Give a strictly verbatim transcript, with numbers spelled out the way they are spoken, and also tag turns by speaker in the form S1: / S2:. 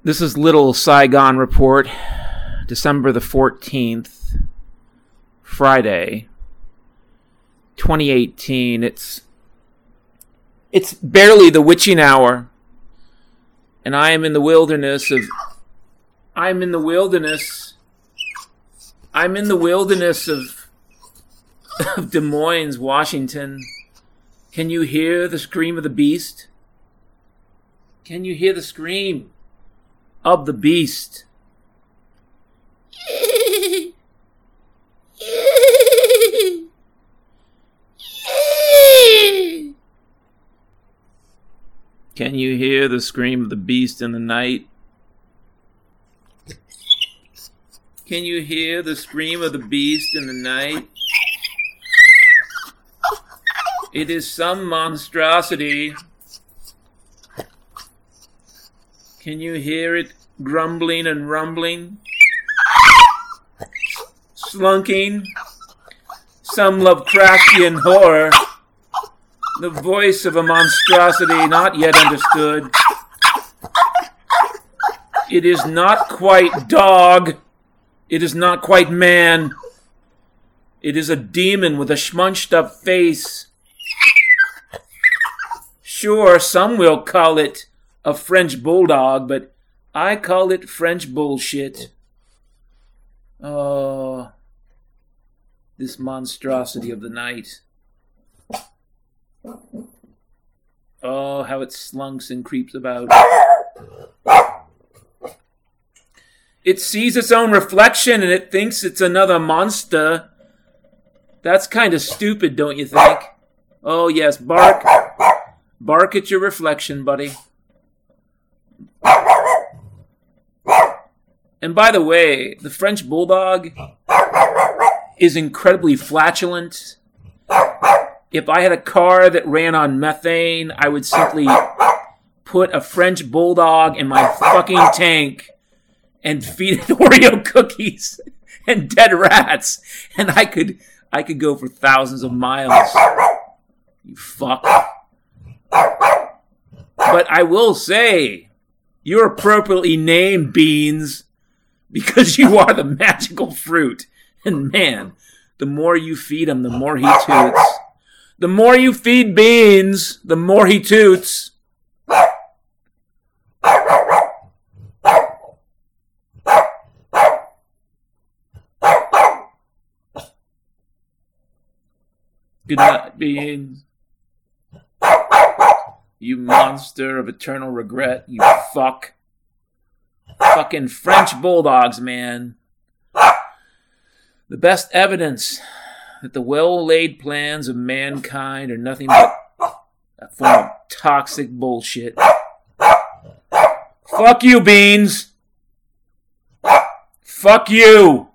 S1: This is Little Saigon Report, December the fourteenth, Friday, twenty eighteen. It's it's barely the witching hour, and I am in the wilderness of I'm in the wilderness I'm in the wilderness of of Des Moines, Washington. Can you hear the scream of the beast? Can you hear the scream of the beast? Can you hear the scream of the beast in the night? Can you hear the scream of the beast in the night? It is some monstrosity. Can you hear it grumbling and rumbling? Slunking? Some Lovecraftian horror. The voice of a monstrosity not yet understood. It is not quite dog. It is not quite man. It is a demon with a schmunched up face. Sure, some will call it a French bulldog, but I call it French bullshit. Oh, this monstrosity of the night. Oh, how it slunks and creeps about. It sees its own reflection and it thinks it's another monster. That's kind of stupid, don't you think? Oh, yes, bark. Bark at your reflection, buddy. And by the way, the French bulldog is incredibly flatulent. If I had a car that ran on methane, I would simply put a French bulldog in my fucking tank and feed it Oreo cookies and dead rats, and I could I could go for thousands of miles. You fuck. But I will say, you're appropriately named Beans because you are the magical fruit. And man, the more you feed him, the more he toots. The more you feed Beans, the more he toots. Good night, Beans. You monster of eternal regret, you fuck. Fucking French bulldogs, man. The best evidence that the well-laid plans of mankind are nothing but a form of toxic bullshit. Fuck you, Beans. Fuck you.